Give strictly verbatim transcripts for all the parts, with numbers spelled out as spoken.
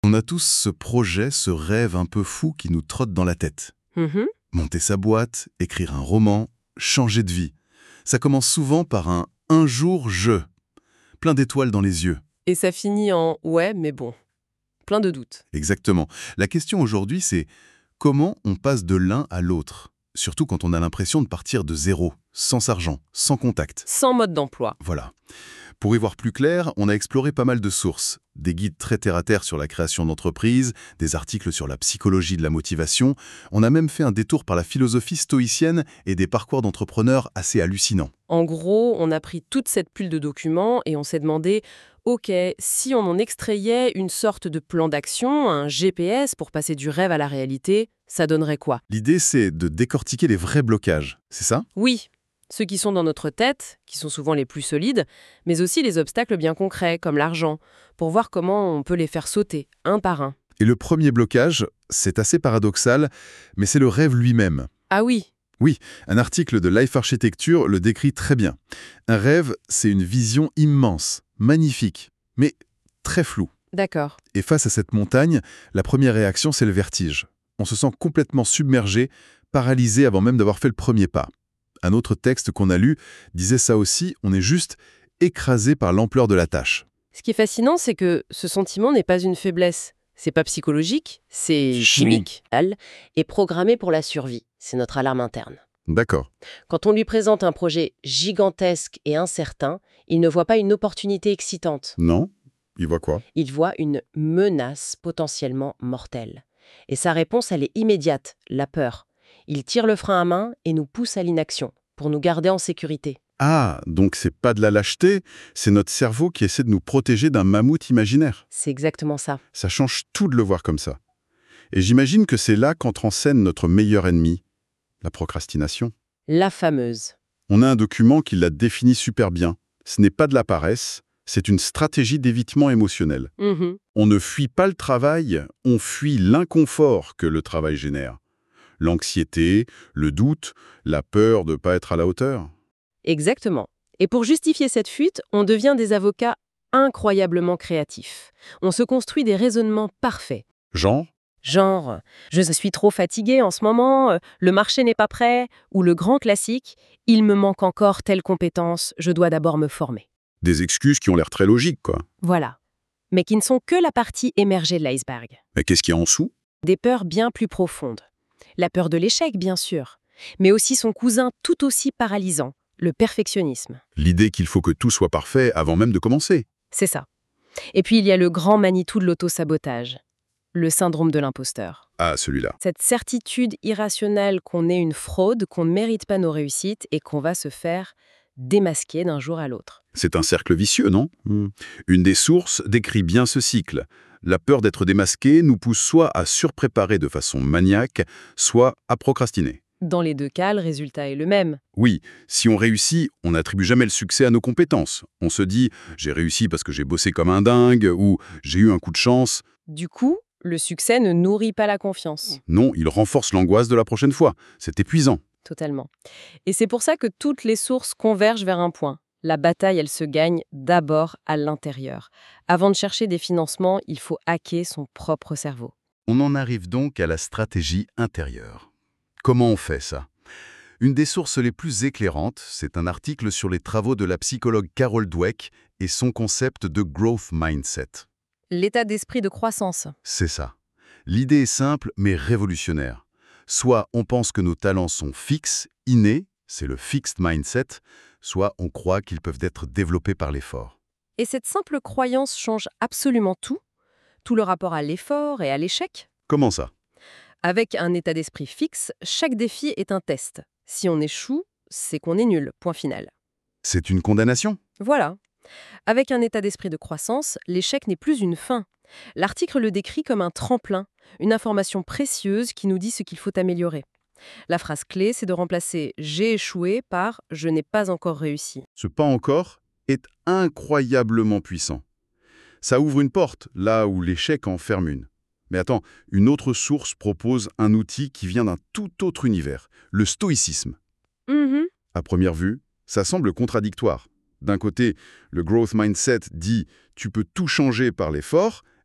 On a tous ce projet, ce rêve un peu fou qui nous trotte dans la tête. Mhm. Monter sa boîte, écrire un roman, changer de vie. Ça commence souvent par un « un jour je », plein d'étoiles dans les yeux. Et ça finit en « ouais, mais bon ». Plein de doutes. Exactement. La question aujourd'hui, c'est comment on passe de l'un à l'autre, surtout quand on a l'impression de partir de zéro, sans argent, sans contact. Sans mode d'emploi. Voilà. Pour y voir plus clair, on a exploré pas mal de sources. Des guides très terre-à-terre sur la création d'entreprises, des articles sur la psychologie de la motivation. On a même fait un détour par la philosophie stoïcienne et des parcours d'entrepreneurs assez hallucinants. En gros, on a pris toute cette pile de documents et on s'est demandé « Ok, si on en extrayait une sorte de plan d'action, un G P S pour passer du rêve à la réalité, ça donnerait quoi ?» L'idée, c'est de décortiquer les vrais blocages, c'est ça? Oui, ceux qui sont dans notre tête, qui sont souvent les plus solides, mais aussi les obstacles bien concrets, comme l'argent, pour voir comment on peut les faire sauter, un par un. Et le premier blocage, c'est assez paradoxal, mais c'est le rêve lui-même. Ah oui, Oui, un article de Life Architecture le décrit très bien. Un rêve, c'est une vision immense, magnifique, mais très floue. d'accord. Et face à cette montagne, la première réaction, c'est le vertige. On se sent complètement submergé, paralysé avant même d'avoir fait le premier pas. Un autre texte qu'on a lu disait ça aussi, on est juste écrasé par l'ampleur de la tâche. Ce qui est fascinant, c'est que ce sentiment n'est pas une faiblesse. C'est pas psychologique, c'est Chimique. chimique. Et programmé pour la survie. C'est notre alarme interne. D'accord. Quand on lui présente un projet gigantesque et incertain, il ne voit pas une opportunité excitante. Non? Il voit quoi? Il voit une menace potentiellement mortelle. Et sa réponse, elle est immédiate, la peur. Il tire le frein à main et nous pousse à l'inaction, pour nous garder en sécurité. Ah, donc c'est pas de la lâcheté, c'est notre cerveau qui essaie de nous protéger d'un mammouth imaginaire. C'est exactement ça. Ça change tout de le voir comme ça. Et j'imagine que c'est là qu'entre en scène notre meilleur ennemi, la procrastination. La fameuse. On a un document qui la définit super bien. Ce n'est pas de la paresse, c'est une stratégie d'évitement émotionnel. Mhm. On ne fuit pas le travail, on fuit l'inconfort que le travail génère. L'anxiété, le doute, la peur de ne pas être à la hauteur. Exactement. Et pour justifier cette fuite, on devient des avocats incroyablement créatifs. On se construit des raisonnements parfaits. Genre? Genre, je suis trop fatigué en ce moment, euh, le marché n'est pas prêt, ou le grand classique, il me manque encore telle compétence, je dois d'abord me former. Des excuses qui ont l'air très logiques, quoi. Voilà. Mais qui ne sont que la partie émergée de l'iceberg. Mais qu'est-ce qu'il y a en dessous? Des peurs bien plus profondes. La peur de l'échec, bien sûr, mais aussi son cousin tout aussi paralysant, le perfectionnisme. L'idée qu'il faut que tout soit parfait avant même de commencer. C'est ça. Et puis il y a le grand Manitou de l'auto-sabotage, le syndrome de l'imposteur. Ah, celui-là. Cette certitude irrationnelle qu'on est une fraude, qu'on ne mérite pas nos réussites et qu'on va se faire démasquer d'un jour à l'autre. C'est un cercle vicieux, non? Une des sources décrit bien ce cycle. La peur d'être démasqué nous pousse soit à surpréparer de façon maniaque, soit à procrastiner. Dans les deux cas, le résultat est le même. Oui, si on réussit, on n'attribue jamais le succès à nos compétences. On se dit « j'ai réussi parce que j'ai bossé comme un dingue » ou « j'ai eu un coup de chance ». Du coup, le succès ne nourrit pas la confiance. Non, il renforce l'angoisse de la prochaine fois. C'est épuisant. Totalement. Et c'est pour ça que toutes les sources convergent vers un point. La bataille, elle se gagne d'abord à l'intérieur. Avant de chercher des financements, il faut hacker son propre cerveau. On en arrive donc à la stratégie intérieure. Comment on fait ça? Une des sources les plus éclairantes, c'est un article sur les travaux de la psychologue Carol Dweck et son concept de growth mindset. L'état d'esprit de croissance. C'est ça. L'idée est simple mais révolutionnaire. Soit on pense que nos talents sont fixes, innés, c'est le fixed mindset, soit on croit qu'ils peuvent être développés par l'effort. Et cette simple croyance change absolument tout, tout le rapport à l'effort et à l'échec. Comment ça? Avec un état d'esprit fixe, chaque défi est un test. Si on échoue, c'est qu'on est nul, point final. C'est une condamnation? Voilà. Avec un état d'esprit de croissance, l'échec n'est plus une fin. L'article le décrit comme un tremplin, une information précieuse qui nous dit ce qu'il faut améliorer. La phrase clé, c'est de remplacer « j'ai échoué » par « je n'ai pas encore réussi ». Ce pas encore est incroyablement puissant. Ça ouvre une porte, là où l'échec en ferme une. Mais attends, une autre source propose un outil qui vient d'un tout autre univers, le stoïcisme. Mhm. À première vue, ça semble contradictoire. D'un côté, le growth mindset dit « tu peux tout changer par l'effort »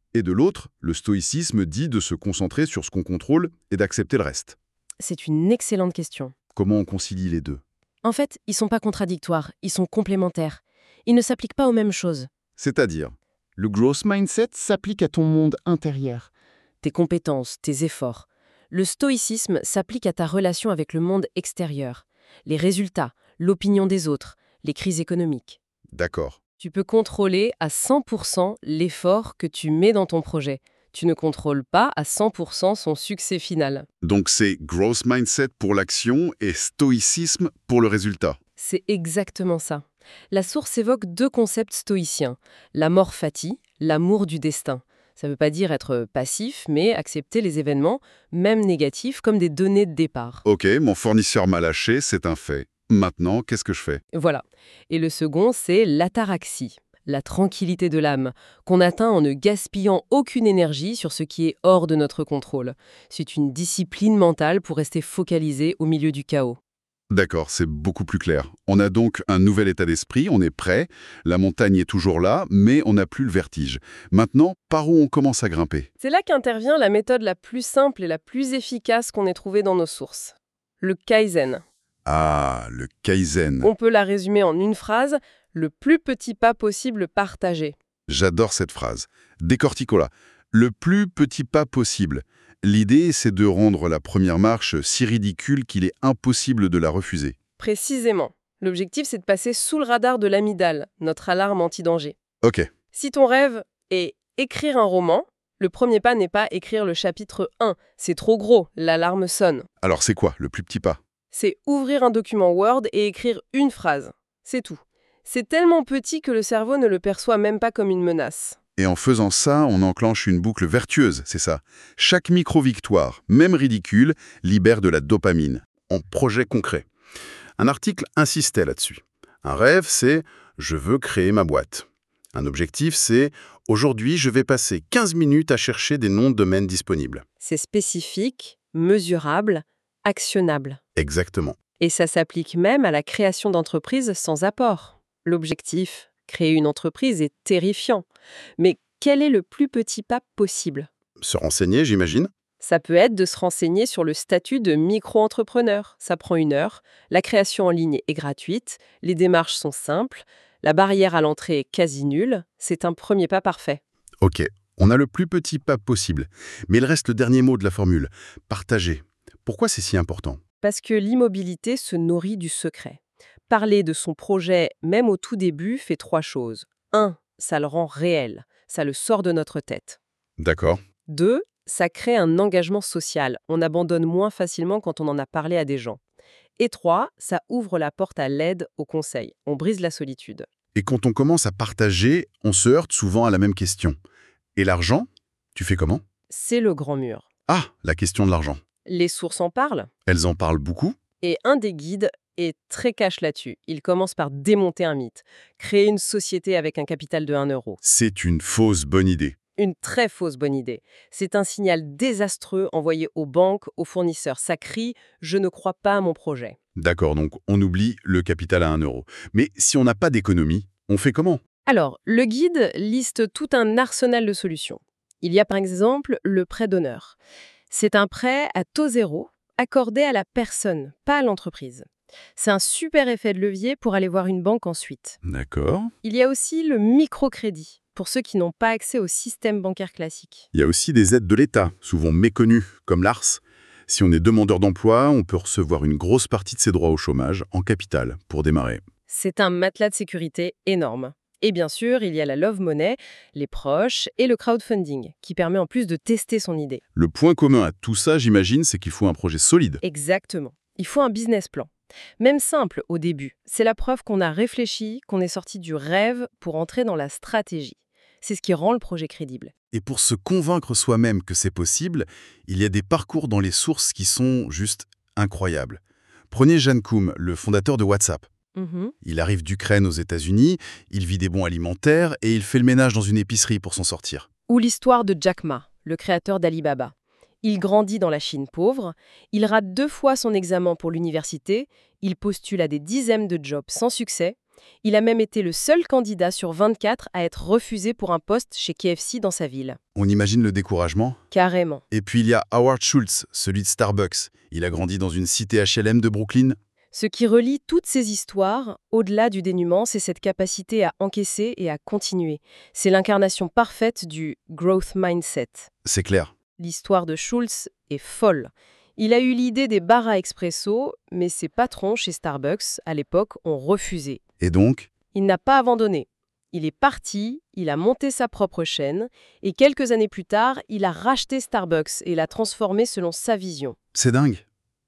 Et de l'autre, le stoïcisme dit de se concentrer sur ce qu'on contrôle et d'accepter le reste. C'est une excellente question. Comment on concilie les deux? En fait, ils sont pas contradictoires, ils sont complémentaires. Ils ne s'appliquent pas aux mêmes choses. C'est-à-dire, Le growth mindset s'applique à ton monde intérieur. Tes compétences, tes efforts. Le stoïcisme s'applique à ta relation avec le monde extérieur. Les résultats, l'opinion des autres, les crises économiques. d'accord. Tu peux contrôler à cent pour cent l'effort que tu mets dans ton projet. Tu ne contrôles pas à cent pour cent son succès final. Donc c'est growth mindset pour l'action et stoïcisme pour le résultat. C'est exactement ça. La source évoque deux concepts stoïciens, l'amor fati, l'amour du destin. Ça ne veut pas dire être passif, mais accepter les événements, même négatifs, comme des données de départ. Ok, mon fournisseur m'a lâché, c'est un fait. Maintenant, qu'est-ce que je fais? Voilà. Et le second, c'est l'ataraxie, la tranquillité de l'âme, qu'on atteint en ne gaspillant aucune énergie sur ce qui est hors de notre contrôle. C'est une discipline mentale pour rester focalisé au milieu du chaos. D'accord, c'est beaucoup plus clair. On a donc un nouvel état d'esprit, on est prêt, la montagne est toujours là, mais on n'a plus le vertige. Maintenant, par où on commence à grimper? C'est là qu'intervient la méthode la plus simple et la plus efficace qu'on ait trouvée dans nos sources. Le Kaizen. Ah, le Kaizen. On peut la résumer en une phrase, le plus petit pas possible partagé. J'adore cette phrase. Décortico-la. Le plus petit pas possible. L'idée, c'est de rendre la première marche si ridicule qu'il est impossible de la refuser. Précisément. L'objectif, c'est de passer sous le radar de l'amygdale, notre alarme anti-danger. Ok, Si ton rêve est écrire un roman, le premier pas n'est pas écrire le chapitre un. C'est trop gros, l'alarme sonne. alors c'est quoi le plus petit pas? C'est ouvrir un document Word et écrire une phrase. C'est tout. C'est tellement petit que le cerveau ne le perçoit même pas comme une menace. Et en faisant ça, on enclenche une boucle vertueuse, c'est ça. Chaque micro-victoire, même ridicule, libère de la dopamine, en projet concret. Un article insistait là-dessus. Un rêve, c'est « je veux créer ma boîte ». Un objectif, c'est « aujourd'hui, je vais passer quinze minutes à chercher des noms de domaine disponibles C'est spécifique, mesurable, actionnable. ». Exactement. Et ça s'applique même à la création d'entreprises sans apport. L'objectif, créer une entreprise, est terrifiant. Mais quel est le plus petit pas possible? Se renseigner, j'imagine? Ça peut être de se renseigner sur le statut de micro-entrepreneur. Ça prend une heure, la création en ligne est gratuite, les démarches sont simples, la barrière à l'entrée est quasi nulle. C'est un premier pas parfait. Ok, on a le plus petit pas possible. Mais il reste le dernier mot de la formule, partager. Pourquoi c'est si important? Parce que l'immobilité se nourrit du secret. Parler de son projet, même au tout début, fait trois choses. Un, ça le rend réel, ça le sort de notre tête. D'accord. Deux, ça crée un engagement social. On abandonne moins facilement quand on en a parlé à des gens. Et trois, ça ouvre la porte à l'aide, au conseil. On brise la solitude. Et quand on commence à partager, on se heurte souvent à la même question. Et l'argent? Tu fais comment? C'est le grand mur. Ah, la question de l'argent. Les sources en parlent, Elles en parlent beaucoup? et un des guides est très cash là-dessus. Il commence par démonter un mythe. Créer une société avec un capital de un euro. C'est une fausse bonne idée. Une très fausse bonne idée. C'est un signal désastreux envoyé aux banques, aux fournisseurs. Ça crie « Je ne crois pas à mon projet ». D'accord, donc on oublie le capital à un euro. Mais si on n'a pas d'économie, on fait comment? Alors, le guide liste tout un arsenal de solutions. Il y a par exemple le prêt d'honneur. C'est un prêt à taux zéro, accordé à la personne, pas à l'entreprise. C'est un super effet de levier pour aller voir une banque ensuite. D'accord. Il y a aussi le microcrédit, pour ceux qui n'ont pas accès au système bancaire classique. Il y a aussi des aides de l'État, souvent méconnues, comme l'A R S. Si on est demandeur d'emploi, on peut recevoir une grosse partie de ses droits au chômage en capital pour démarrer. C'est un matelas de sécurité énorme. Et bien sûr, il y a la love money, les proches et le crowdfunding, qui permet en plus de tester son idée. Le point commun à tout ça, j'imagine, c'est qu'il faut un projet solide. Exactement. Il faut un business plan. Même simple au début. C'est la preuve qu'on a réfléchi, qu'on est sorti du rêve pour entrer dans la stratégie. C'est ce qui rend le projet crédible. Et pour se convaincre soi-même que c'est possible, il y a des parcours dans les sources qui sont juste incroyables. Prenez Jan Koum, le fondateur de WhatsApp. Mhm. Il arrive d'Ukraine aux États-Unis, il vit des bons alimentaires et il fait le ménage dans une épicerie pour s'en sortir. Ou l'histoire de Jack Ma, le créateur d'Alibaba. Il grandit dans la Chine pauvre, il rate deux fois son examen pour l'université, il postule à des dizaines de jobs sans succès, Il a même été le seul candidat sur vingt-quatre à être refusé pour un poste chez K F C dans sa ville. On imagine le découragement. Carrément. Et puis il y a Howard Schultz, celui de Starbucks. Il a grandi dans une cité H L M de Brooklyn. Ce qui relie toutes ces histoires, au-delà du dénuement, c'est cette capacité à encaisser et à continuer. C'est l'incarnation parfaite du growth mindset. C'est clair. L'histoire de Schultz est folle. Il a eu l'idée des bars à expresso, mais ses patrons chez Starbucks, à l'époque, ont refusé. Et donc? Il n'a pas abandonné. Il est parti, il a monté sa propre chaîne, et quelques années plus tard, il a racheté Starbucks et l'a transformé selon sa vision. C'est dingue.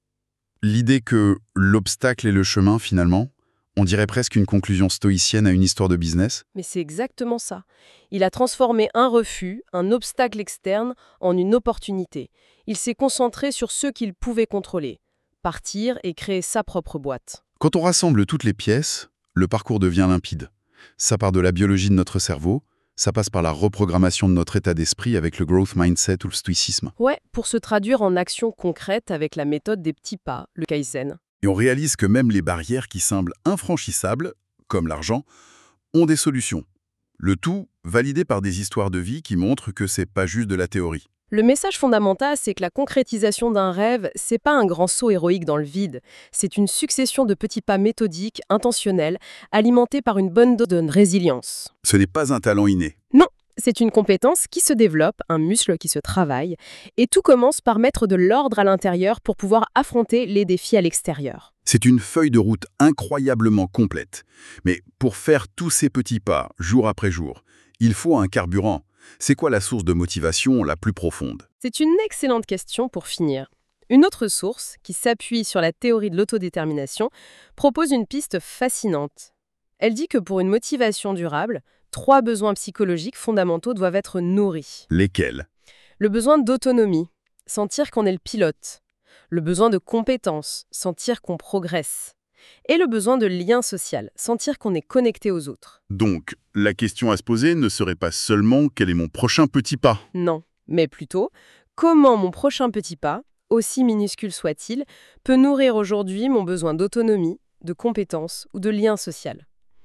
L'idée que l'obstacle est le chemin, finalement, on dirait presque une conclusion stoïcienne à une histoire de business. Mais c'est exactement ça. Il a transformé un refus, un obstacle externe, en une opportunité. Il s'est concentré sur ce qu'il pouvait contrôler, partir et créer sa propre boîte. Quand on rassemble toutes les pièces, le parcours devient limpide. Ça part de la biologie de notre cerveau, ça passe par la reprogrammation de notre état d'esprit avec le growth mindset ou le stoïcisme. Ouais, pour se traduire en actions concrètes avec la méthode des petits pas, le Kaizen. Et on réalise que même les barrières qui semblent infranchissables, comme l'argent, ont des solutions. Le tout validé par des histoires de vie qui montrent que c'est pas juste de la théorie. Le message fondamental, c'est que la concrétisation d'un rêve, c'est pas un grand saut héroïque dans le vide. C'est une succession de petits pas méthodiques, intentionnels, alimentés par une bonne dose de résilience. Ce n'est pas un talent inné. Non, c'est une compétence qui se développe, un muscle qui se travaille, et tout commence par mettre de l'ordre à l'intérieur pour pouvoir affronter les défis à l'extérieur. C'est une feuille de route incroyablement complète. Mais pour faire tous ces petits pas, jour après jour, il faut un carburant. C'est quoi la source de motivation la plus profonde? C'est une excellente question pour finir. Une autre source, qui s'appuie sur la théorie de l'autodétermination, propose une piste fascinante. Elle dit que pour une motivation durable, trois besoins psychologiques fondamentaux doivent être nourris. Lesquels? Le besoin d'autonomie, sentir qu'on est le pilote. Le besoin de compétence, sentir qu'on progresse. Et le besoin de lien social, sentir qu'on est connecté aux autres. Donc, la question à se poser ne serait pas seulement quel est mon prochain petit pas? Non, mais plutôt, comment mon prochain petit pas, aussi minuscule soit-il, peut nourrir aujourd'hui mon besoin d'autonomie, de compétence ou de lien social.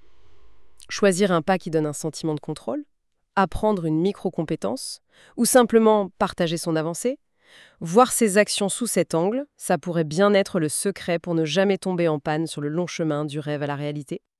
Choisir un pas qui donne un sentiment de contrôle, apprendre une micro-compétence, ou simplement partager son avancée. Voir ses actions sous cet angle, ça pourrait bien être le secret pour ne jamais tomber en panne sur le long chemin du rêve à la réalité.